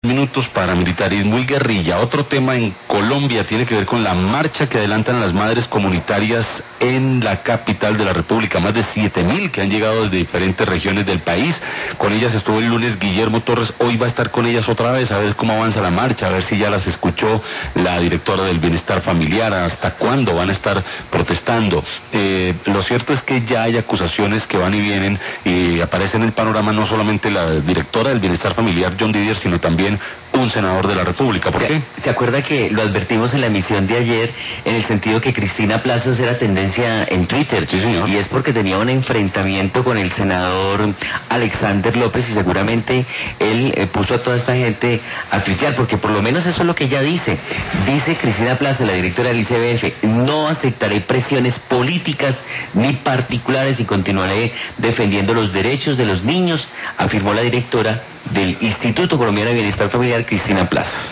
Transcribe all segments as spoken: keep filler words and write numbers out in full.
Minutos, paramilitarismo y guerrilla. Otro tema en Colombia tiene que ver con la marcha que adelantan las madres comunitarias en la capital de la República. Más de siete mil que han llegado desde diferentes regiones del país. Con ellas estuvo el lunes Guillermo Torres. Hoy va a estar con ellas otra vez a ver cómo avanza la marcha, a ver si ya las escuchó la directora del Bienestar Familiar, hasta cuándo van a estar protestando. Eh, lo cierto es que ya hay acusaciones que van y vienen y aparece en el panorama no solamente la directora del Bienestar Familiar, John Didier, sino también un senador de la República. ¿Por ¿Se, qué? ¿Se acuerda que lo advertimos en la emisión de ayer en el sentido que Cristina Plazas era tendencia en Twitter? Sí, señor. Y es porque tenía un enfrentamiento con el senador Alexander López y seguramente él eh, puso a toda esta gente a tuitear, porque por lo menos eso es lo que ella dice. Dice Cristina Plazas, la directora del I C B F, no aceptaré presiones políticas ni particulares y continuaré defendiendo los derechos de los niños, afirmó la directora del Instituto Colombiano de Bienestar Familiar, Cristina Plazas.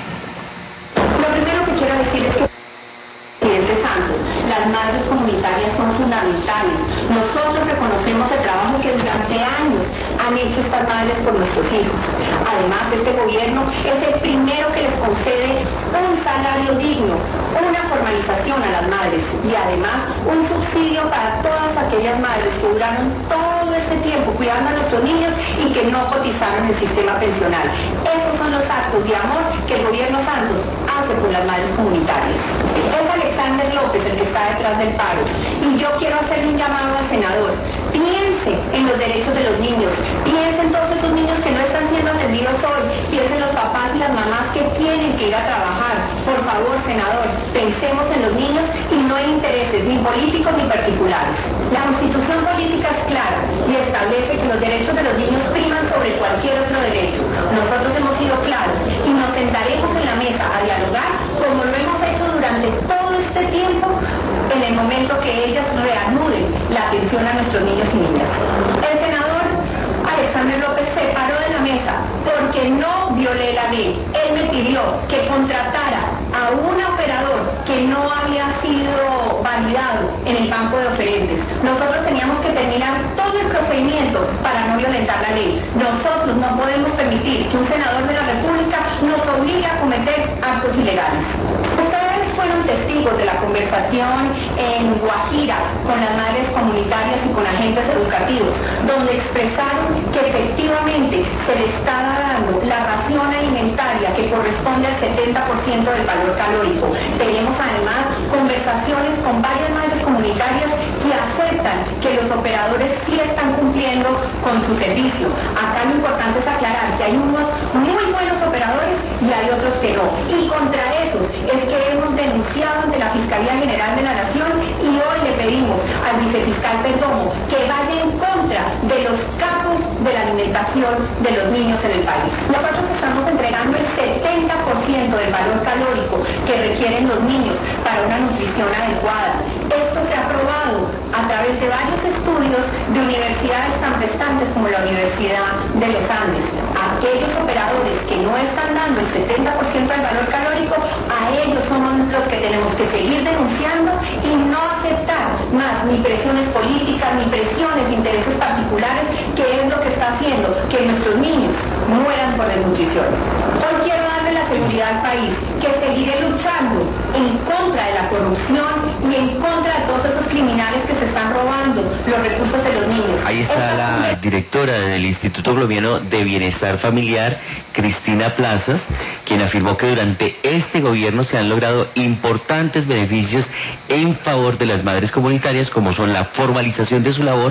Lo primero que quiero decir es que, presidente Santos, las madres comunitarias son fundamentales. Nosotros reconocemos el trabajo que durante años han hecho estas madres por nuestros hijos. Además, este gobierno es el primero que les concede un salario digno, una formalización a las madres y además un subsidio para todas aquellas madres que duraron todo este tiempo cuidando a nuestros niños y que no cotizaron en el sistema pensional. Esos son los actos de amor que el gobierno Santos hace por las madres comunitarias. Es Alexander López el que está detrás del paro y yo quiero hacerle un llamado al senador. Piense en los derechos de los niños, piense en todos esos niños que no están siendo atendidos hoy, piense en los papás y las mamás que tienen que ir a trabajar. Por favor, senador, pensemos en los niños y no en intereses ni políticos ni particulares. La Constitución política es clara y establece que los derechos de los niños priman sobre cualquier otro derecho. Nosotros hemos sido claros y nos sentaremos en la mesa a dialogar como lo hemos hecho durante todo este tiempo en el momento que ellas reanuden la atención a nuestros niños y niñas. El senador Alexander López se paró de la mesa porque no violé la ley. Él me pidió que contratara a un operador que no había sido validado en el banco de oferentes. Nosotros teníamos que terminar todo el procedimiento para no violentar la ley. Nosotros no podemos permitir que un senador de la República nos obligue a cometer actos ilegales. Ustedes fueron testigos de la conversación en Guajira con las madres comunitarias y con agentes educativos, donde expresaron que efectivamente se le está dando la ración alimentaria que corresponde al setenta por ciento del valor calórico. Tenemos además conversaciones con varias madres comunitarias que aceptan que los operadores sí están cumpliendo con su servicio. Acá lo importante es aclarar que hay unos muy buenos operadores y hay otros que no. Y contra esos es que hemos denunciado ante la Fiscalía General de la Nación y hoy le pedimos al vicefiscal Perdomo que vaya en contra de los capos de la alimentación de los niños en el país. Nosotros estamos entregando el setenta por ciento del valor calórico que requieren los niños para una nutrición adecuada. Esto se ha probado a través de varios estudios de universidades tan prestantes como la Universidad de los Andes. Aquellos operadores que no están dando el setenta por ciento del valor calórico, a ellos somos los que tenemos que seguir denunciando y no aceptar más ni presiones políticas, ni presiones de intereses particulares, que es lo que está haciendo que nuestros niños mueran por desnutrición. Hoy quiero darle la seguridad al país que seguiré luchando en contra de la corrupción y en contra de todos esos criminales que se están robando los recursos de los niños. Ahí está la directora del Instituto Colombiano de Bienestar Familiar, Cristina Plazas, quien afirmó que durante este gobierno se han logrado importantes beneficios en favor de las madres comunitarias, como son la formalización de su labor,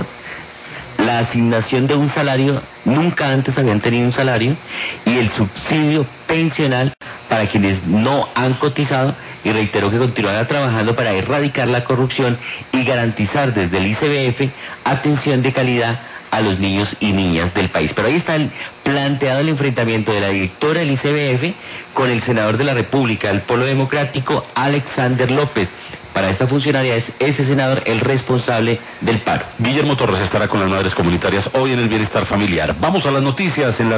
la asignación de un salario, nunca antes habían tenido un salario, y el subsidio pensional para quienes no han cotizado, y reiteró que continuará trabajando para erradicar la corrupción y garantizar desde el I C B F atención de calidad a los niños y niñas del país. Pero ahí está el planteado el enfrentamiento de la directora del I C B F con el senador de la República del Polo Democrático, Alexander López. Para esta funcionaria es este senador el responsable del paro. Guillermo Torres estará con las madres comunitarias hoy en el Bienestar Familiar. Vamos a las noticias en la